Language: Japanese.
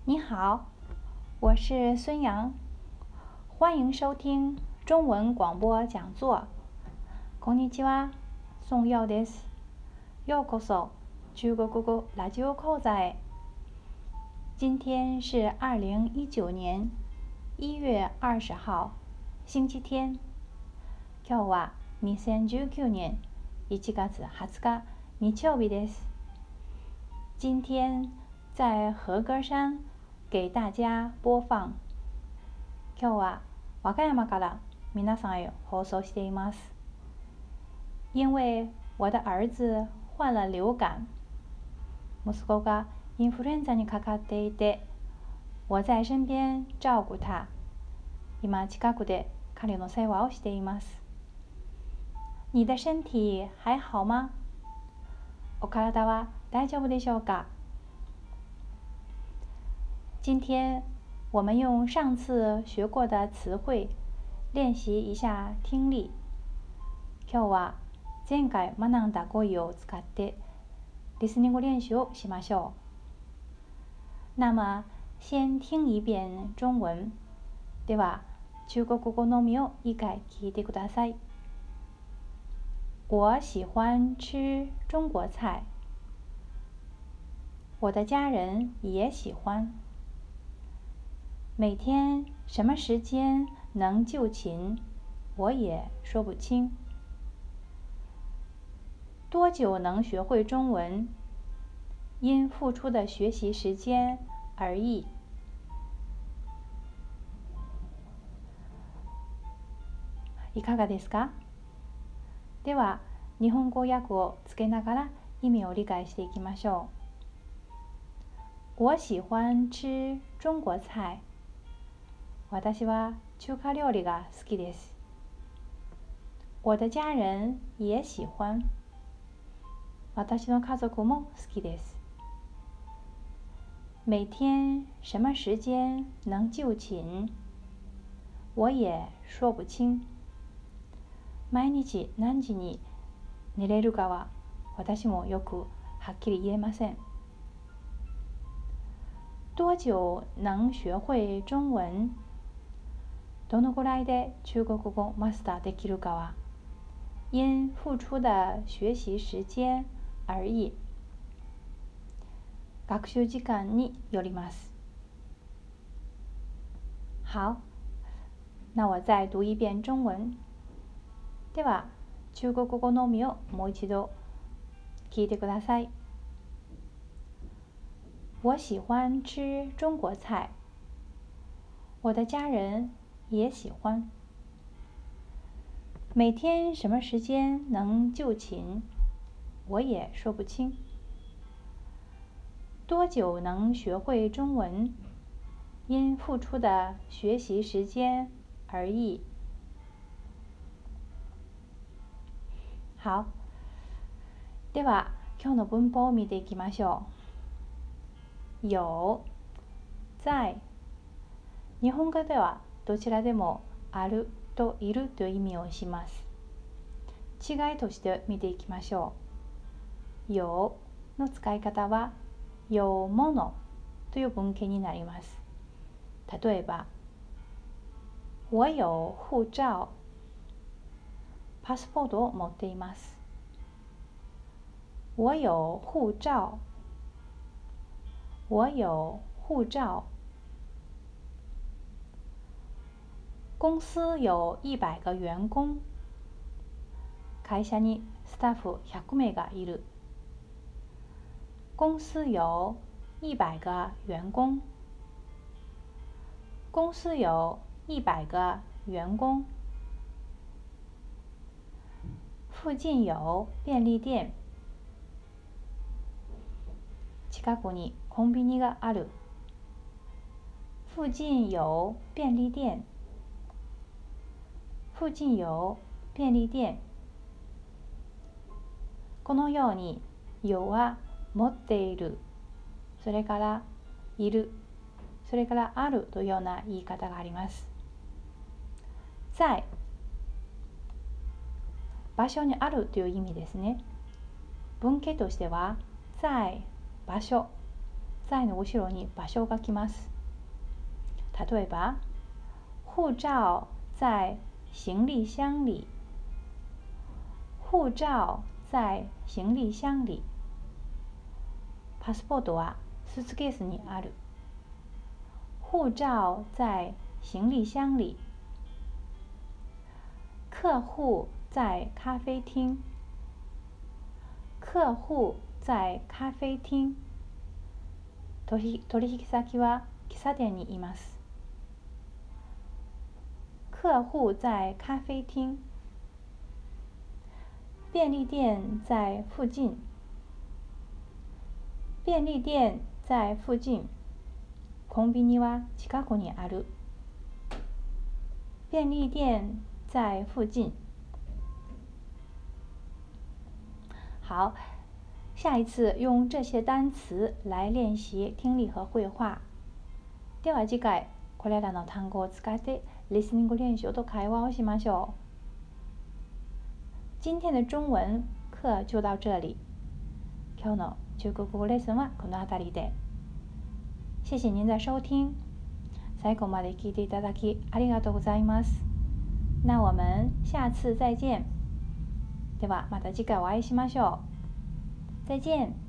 你好，我是孙杨，欢迎收听中文广播讲座。こんにちは、宋耀です。ようこそ中国語ラジオ講座へ。今天是2019年1月20号，星期天。今日は2019年1月20日、日曜日です。今天在和歌山给大家播放。今日は和歌山から皆さんへ放送しています。因为我的儿子患了流感，息子がインフルエンザにかかっていて、我在身边照顧他。今近くで彼の世話をしています。你的身体还好吗？お体は大丈夫でしょうか？今天我们用上次学过的词汇练习一下听力。今日は前回学んだ語彙を使ってリスニング練習をしましょう。那么先听一遍中文。では中国語のみを一回聞いてください。我喜欢吃中国菜。我的家人也喜欢。每天什么时间能就寝，我也说不清。多久能学会中文，因付出的学习时间而异。いかがですか？では、日本語訳をつけながら意味を理解していきましょう。我喜欢吃中国菜。私は中華料理が好きです。我的家人也喜欢。私の家族も好きです。每天什么時間能就寢？我也說不清。毎日何時に寝れるかは私もよくはっきり言えません。多久能学会中文？どのぐらいで中国語マスターできるかは因付出的学習時間而異。学習時間によります。好，那我再读一遍中文。では、中国語のみをもう一度聞いてください。我喜欢吃中国菜。我的家人也喜欢。每天什么时间能就寝，我也说不清。多久能学会中文，因付出的学习时间而异。好。では、今日の文法を見ていきましょう。有、在。日本語ではどちらでもあるといるという意味をします。違いとして見ていきましょう。有の使い方は有ものという文型になります。例えば、我有護照。パスポートを持っています。我有護照。我有護照。公司有100个員工。会社にスタッフ100名がいる。公司有100个員工。公司有100个員工。附近有便利店。近くにコンビニがある。附近有便利店。附近有便利店。このように有は持っている、それからいる、それからあるというような言い方があります。在、場所にあるという意味ですね。文型としては在場所、 在の後ろに場所が来ます。例えば、護照在行李箱里。護照在行李箱里。パスポートはスーツケースにある。護照在行李箱里。客户在咖啡厅。客户在咖啡厅。取引先は喫茶店にいます。客户在咖啡厅。便利店在附近。便利店在附近。コンビニは近くにある。便利店在附近。好，下一次用这些单词来练習听力和绘画。では次回、これらの単語を使ってリスニング練習と会話をしましょう。今天的中文课就到这里。今日の中国語レッスンはこの辺りで。谢谢您的收听。最後まで聞いていただきありがとうございます。那我们下次再见。ではまた次回お会いしましょう。再见。